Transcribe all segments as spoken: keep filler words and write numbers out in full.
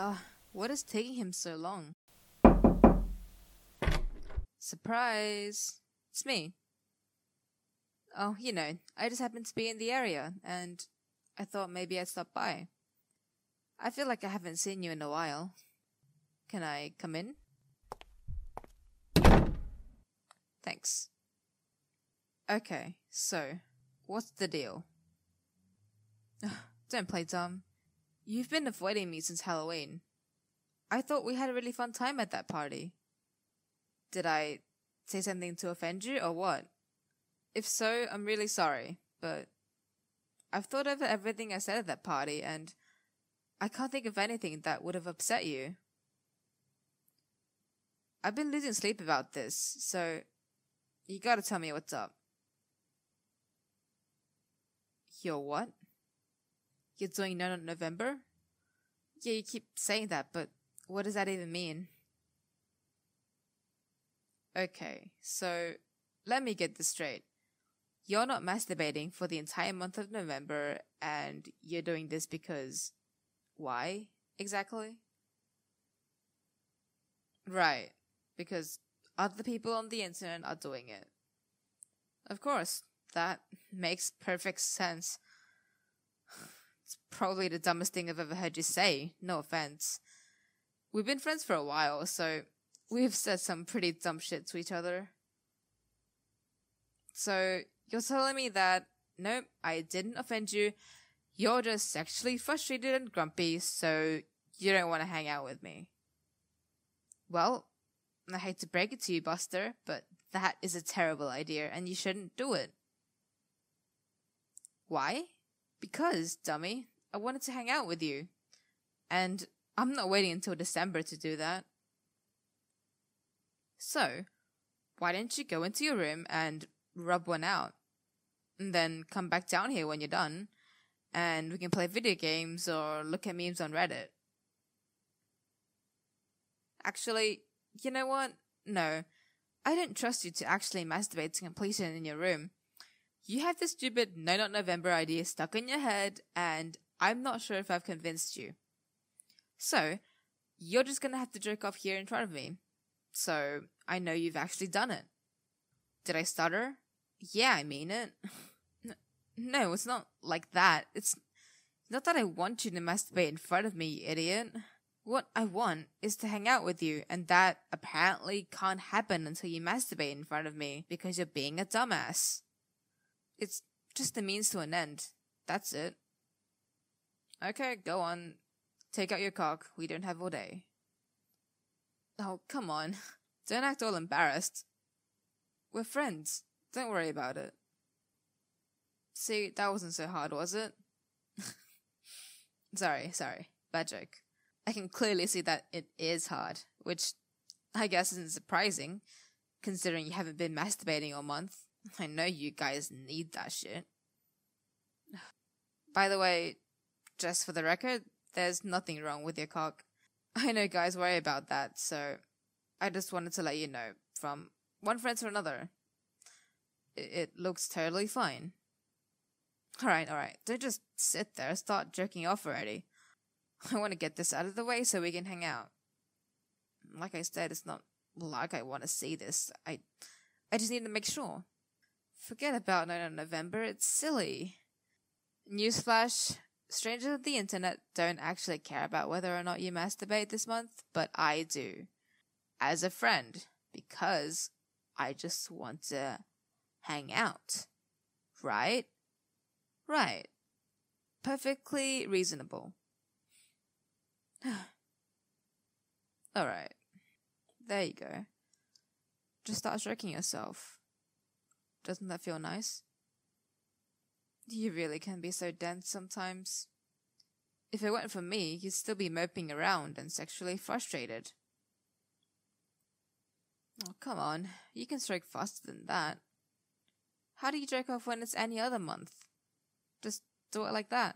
Uh, what is taking him so long? Surprise! It's me. Oh, you know, I just happened to be in the area, and I thought maybe I'd stop by. I feel like I haven't seen you in a while. Can I come in? Thanks. Okay, so, what's the deal? Don't play dumb. You've been avoiding me since Halloween. I thought we had a really fun time at that party. Did I say something to offend you, or what? If so, I'm really sorry, but I've thought over everything I said at that party, and I can't think of anything that would have upset you. I've been losing sleep about this, so you gotta tell me what's up. You're what? You're doing No Not November? Yeah, you keep saying that, but what does that even mean? Okay, so let me get this straight. You're not masturbating for the entire month of November, and you're doing this because... why, exactly? Right, because other people on the internet are doing it. Of course, that makes perfect sense. It's probably the dumbest thing I've ever heard you say, no offense. We've been friends for a while, so we've said some pretty dumb shit to each other. So, you're telling me that, nope, I didn't offend you, you're just sexually frustrated and grumpy, so you don't want to hang out with me. Well, I hate to break it to you, Buster, but that is a terrible idea, and you shouldn't do it. Why? Because, dummy, I wanted to hang out with you. And I'm not waiting until December to do that. So, why don't you go into your room and rub one out? And then come back down here when you're done, and we can play video games or look at memes on Reddit. Actually, you know what? No. I don't trust you to actually masturbate to completion in your room. You have this stupid No Not November idea stuck in your head, and I'm not sure if I've convinced you. So, you're just gonna have to jerk off here in front of me. So, I know you've actually done it. Did I stutter? Yeah, I mean it. No, it's not like that. It's not that I want you to masturbate in front of me, you idiot. What I want is to hang out with you, and that apparently can't happen until you masturbate in front of me because you're being a dumbass. It's just a means to an end. That's it. Okay, go on. Take out your cock. We don't have all day. Oh, come on. Don't act all embarrassed. We're friends. Don't worry about it. See, that wasn't so hard, was it? sorry, sorry. Bad joke. I can clearly see that it is hard, which I guess isn't surprising, considering you haven't been masturbating all month. I know you guys need that shit. By the way, just for the record, there's nothing wrong with your cock. I know guys worry about that, so I just wanted to let you know, from one friend to another. It, it looks totally fine. Alright, alright, don't just sit there, start jerking off already. I want to get this out of the way so we can hang out. Like I said, it's not like I want to see this. I I just need to make sure. Forget about No Not November, it's silly. Newsflash, strangers of the internet don't actually care about whether or not you masturbate this month, but I do. As a friend, because I just want to hang out. Right? Right. Perfectly reasonable. Alright. There you go. Just start stroking yourself. Doesn't that feel nice? You really can be so dense sometimes. If it weren't for me, you'd still be moping around and sexually frustrated. Oh, come on. You can stroke faster than that. How do you jerk off when it's any other month? Just do it like that.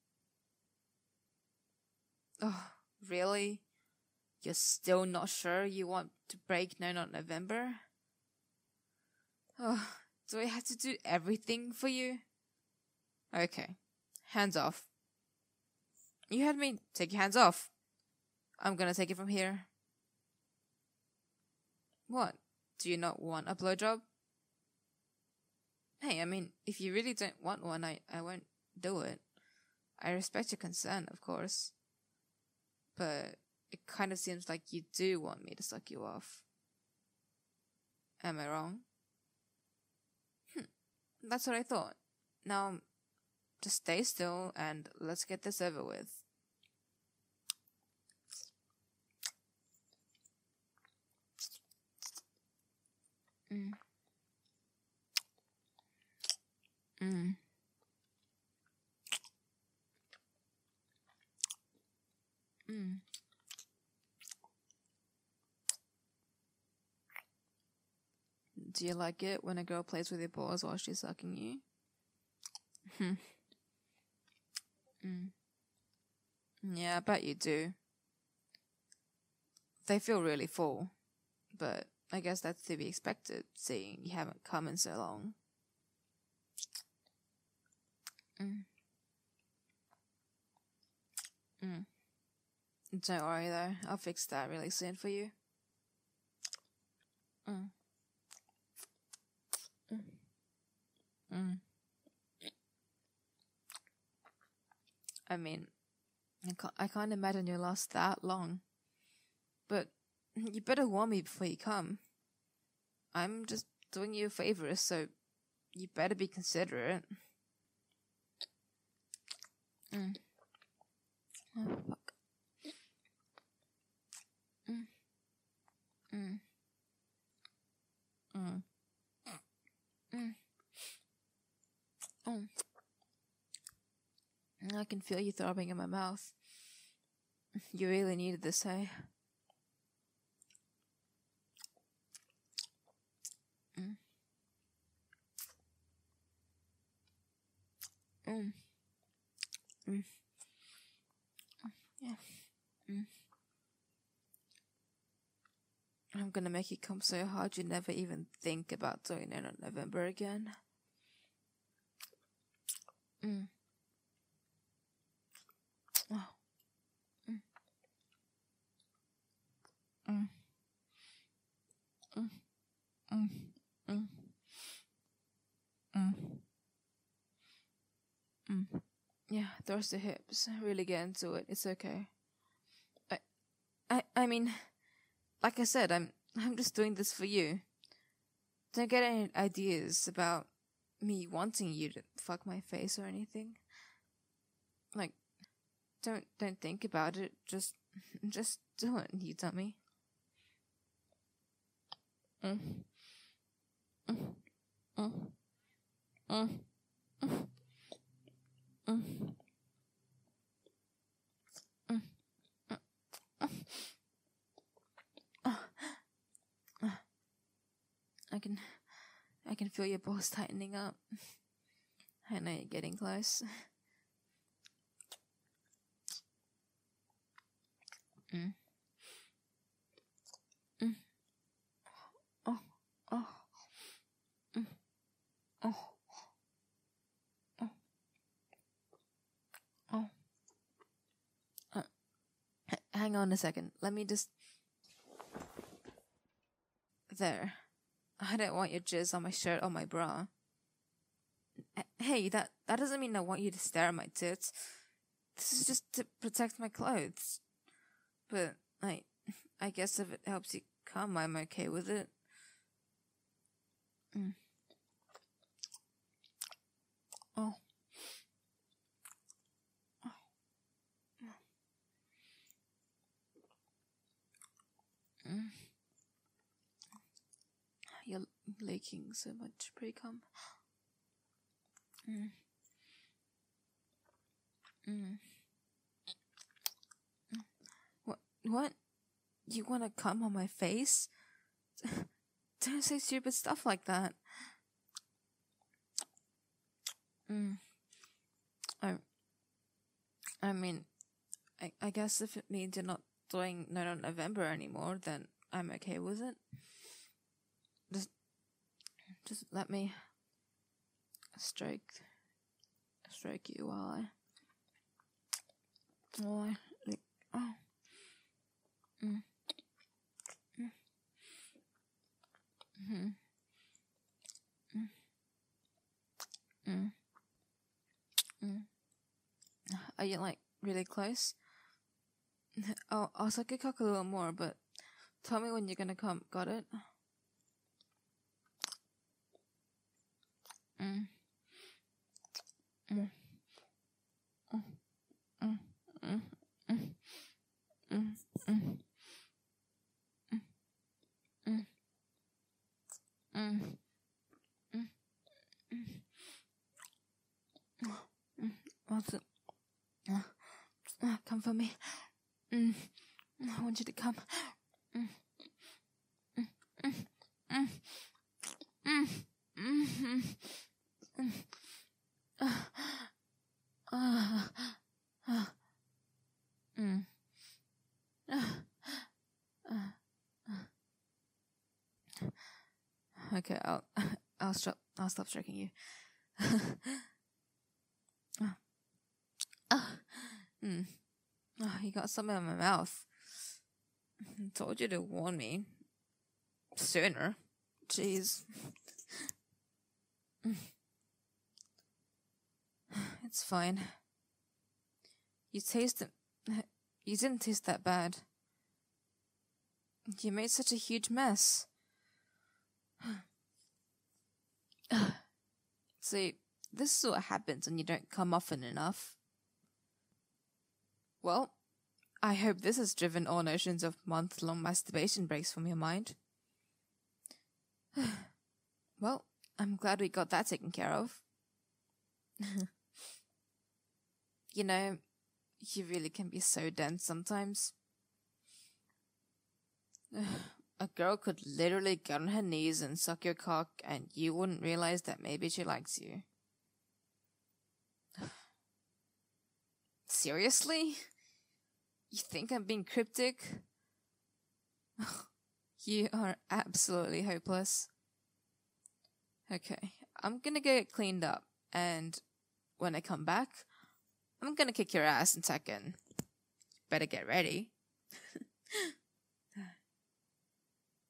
Oh, really? You're still not sure you want to break No Not November? Oh, do I have to do everything for you? Okay, hands off. You heard me. Take your hands off. I'm gonna take it from here. What? Do you not want a blowjob? Hey, I mean, if you really don't want one, I, I won't do it. I respect your consent, of course. But it kind of seems like you do want me to suck you off. Am I wrong? Hm, that's what I thought. Now, just stay still and let's get this over with. Mm. Mm. Mm. Do you like it when a girl plays with your balls while she's sucking you? Hmm. Mm. Yeah, I bet you do. They feel really full, but I guess that's to be expected, seeing you haven't come in so long. Mm. Mm. Don't worry though, I'll fix that really soon for you. Mm. Mm. Mm. I mean, I can't, I can't imagine you last that long. But you better warn me before you come. I'm just doing you a favor, so you better be considerate. Mm. Oh, fuck. Mm. Mm. Mm. Mm. Oh. I can feel you throbbing in my mouth. You really needed this, hey? Mm. Mm. Mm. Yeah. Mm. I'm gonna make you come so hard you never even think about doing it in November again. Mm. Oh. Mm. Mm. Mm. Mm. Mm. Mm. Mm. Yeah, thrust the hips. Really get into it. It's okay. I, I, I mean, like I said, I'm, I'm just doing this for you. Don't get any ideas about me wanting you to fuck my face or anything. Like, don't, don't think about it. Just, just do it, you dummy. Mm. Mm. Mm. Mm. Mm. Mm. Mm. I can, I can feel your balls tightening up. I know you're getting close. Mm. Mm. Oh, oh, mm. Oh, oh, oh. Uh, h- hang on a second. Let me just. There. I don't want your jizz on my shirt or my bra. H- Hey, that that doesn't mean I want you to stare at my tits. This is just to protect my clothes. But I, I guess if it helps you come, I'm okay with it. Mm. Oh. Mm. You're leaking so much pre-cum. Mm. Mm. Mm. What? What? You want to come on my face? Don't say stupid stuff like that. Mm. I, I mean, I, I guess if it means you're not doing No No November anymore, then I'm okay with it. Just, just let me stroke, stroke you while I, while I, like, oh, Are you, like, really close? I'll, I'll suck your cock a little more, but tell me when you're gonna come. Got it? Mm. Mm. Mm. Mm. Mm. Mm. Mm. Mm. Mm. Mm. Mm. Mm. What's it? Uh, uh, come for me. Mm. I want you to come. Mm. Mm. Mm. Mm. Mm. Mm. Mm. Uh. Uh. Uh. Mm. Uh. Uh. Okay, I'll I'll stop I'll stop stroking you. uh. Uh. Mm. Oh, you got something in my mouth. I told you to warn me sooner. Jeez. It's fine. You taste it. You didn't taste that bad. You made such a huge mess. See, this is what happens when you don't come often enough. Well, I hope this has driven all notions of month-long masturbation breaks from your mind. Well, I'm glad we got that taken care of. You know, you really can be so dense sometimes. A girl could literally get on her knees and suck your cock and you wouldn't realize that maybe she likes you. Seriously? You think I'm being cryptic? You are absolutely hopeless. Okay, I'm gonna get cleaned up, and when I come back, I'm gonna kick your ass in second. Better get ready.